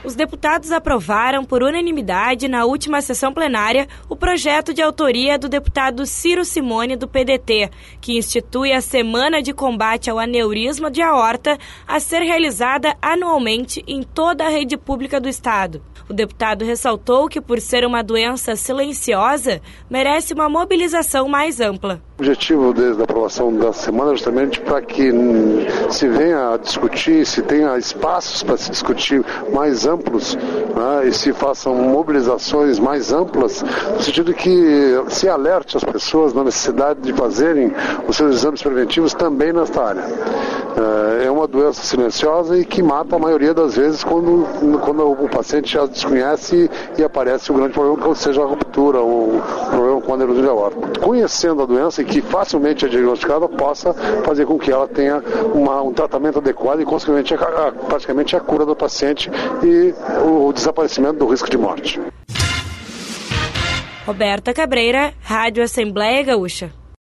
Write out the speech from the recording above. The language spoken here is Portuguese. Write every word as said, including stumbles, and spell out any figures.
Os deputados aprovaram por unanimidade na última sessão plenária o projeto de autoria do deputado Ciro Simone do P D T, que institui a Semana de Combate ao Aneurisma de Aorta a ser realizada anualmente em toda a rede pública do Estado. O deputado ressaltou que, por ser uma doença silenciosa, merece uma mobilização mais ampla. O objetivo desde a aprovação da semana é justamente para que se venha a discutir, se tenha espaços para se discutir mais amplos, né, e se façam mobilizações mais amplas, no sentido que se alerte as pessoas na necessidade de fazerem os seus exames preventivos também nesta área. É uma doença silenciosa e que mata a maioria das vezes quando, quando o paciente já desconhece e aparece o grande problema, que seja a ruptura ou o problema com a aneurisma de aorta. Conhecendo a doença e que facilmente é diagnosticada, possa fazer com que ela tenha uma, um tratamento adequado e, consequentemente, a, a, praticamente a cura do paciente e o, o desaparecimento do risco de morte. Roberta Cabreira, Rádio Assembleia Gaúcha.